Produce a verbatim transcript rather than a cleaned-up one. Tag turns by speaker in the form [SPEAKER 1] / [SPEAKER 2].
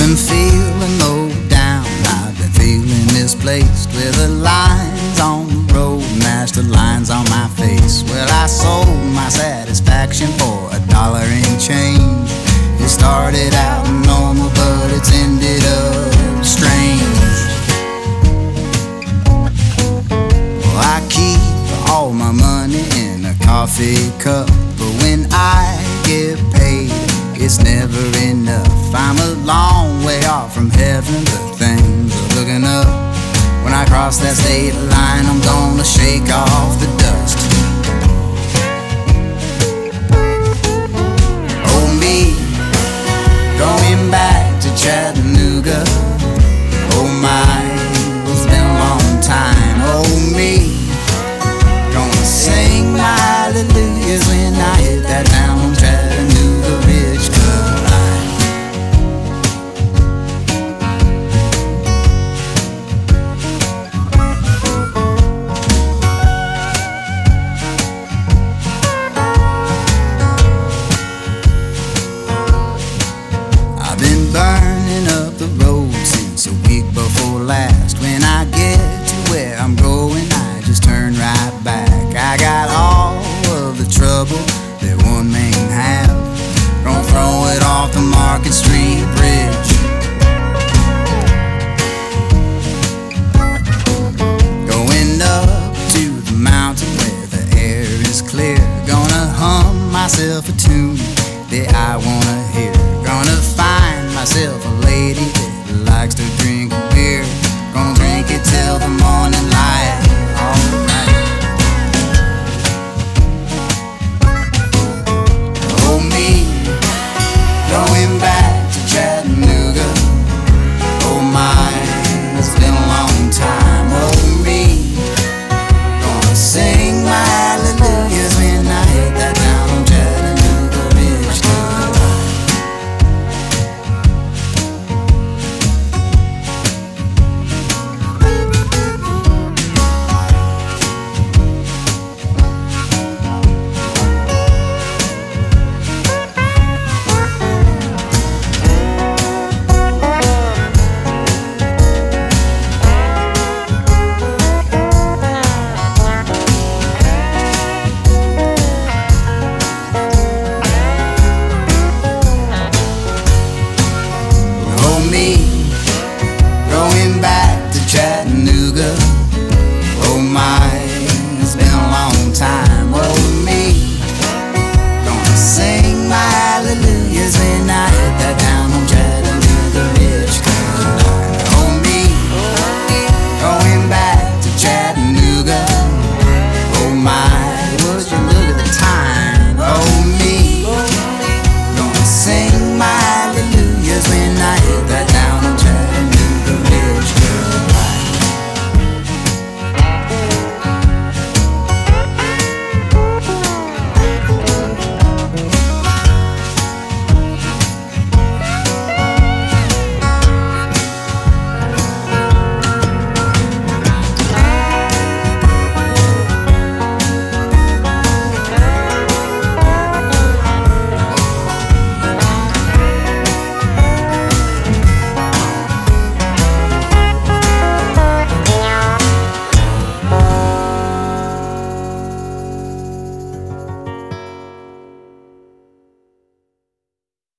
[SPEAKER 1] been feeling low down, I've been feeling misplaced, with the lines on the road match the lines on my face. Well, I sold my satisfaction for a dollar in change. It started out normal, but it's ended up strange. Well, I keep all my money in a coffee cup, but when I get paid, it's never enough. I'm a long way off from heaven, but things are looking up. When I cross that state line, I'm gonna shake off the dust. Oh, me, going back to Chattanooga. Oh my, it's been a long time. Oh me, gonna sing my hallelujahs when I hit that town on Chattanooga Ridge Club line. I've been burning up the road since a week before last. When I get to where I'm going, I just turn right back. I got all of the trouble that one man have. Gonna throw it off the Market Street Bridge. Going up to the mountain where the air is clear. Gonna hum myself a tune that I wanna hear. Gonna find myself a lady that likes to drink beer. Gonna drink it till the morning light, all night. Oh me, going back to Chattanooga. Oh my, it's been a long time. Oh me, gonna sing my hallelujahs when I hit that down on Chattanooga Ridge Club. Oh me,